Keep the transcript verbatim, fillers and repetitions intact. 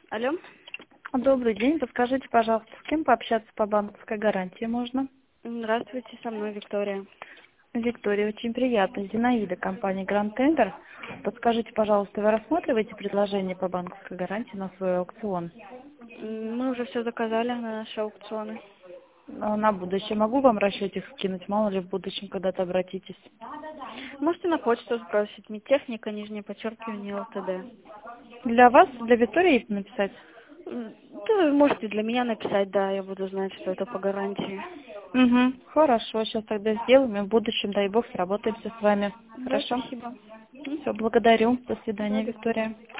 Алло. Добрый день. Подскажите, пожалуйста, с кем пообщаться по банковской гарантии можно? Здравствуйте, со мной Виктория. Виктория, очень приятно. Зинаида, компания Grand Tender. Подскажите, пожалуйста, вы рассматриваете предложение по банковской гарантии на свой аукцион? М, Мы уже все заказали на наши аукционы. А на будущее могу вам расчетик скинуть? Мало ли в будущем когда-то обратитесь. Можете на почту сбросить. Медтехника, нижнее подчеркивание, ЛТД. Для вас, для Виктории написать? М, Да, вы можете для меня написать, да, я буду знать, что это по гарантии. Угу. Хорошо, сейчас тогда сделаем, и в будущем, дай бог, сработаемся с вами. Да, Хорошо? спасибо. М, Все, благодарю. До Да, свидания, до свидания. Виктория.